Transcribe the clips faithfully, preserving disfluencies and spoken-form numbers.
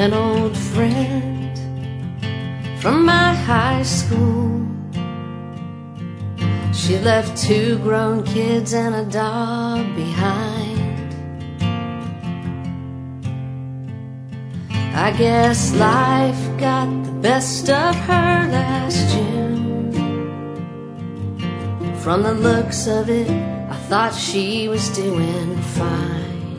an old friend from my high school. She left two grown kids and a dog behind. I guess life got the best of her last June. From the looks of it, I thought she was doing fine.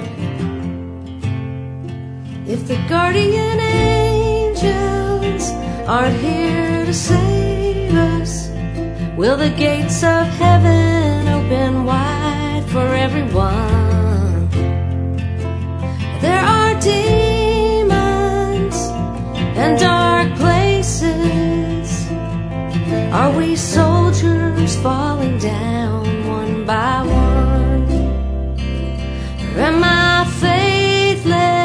If the guardian angels aren't here to save us, will the gates of heaven open wide for everyone? There are demons and dark places. Are we soldiers falling down one by one? Or am I faithless?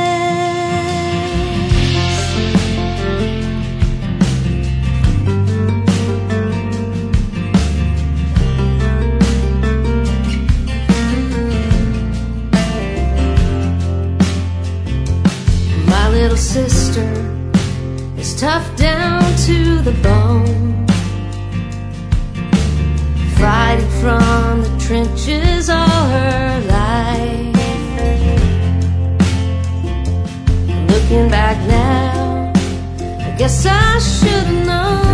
My little sister is tough down to the bone, fighting from the trenches all her life. Looking back now, I guess I should've known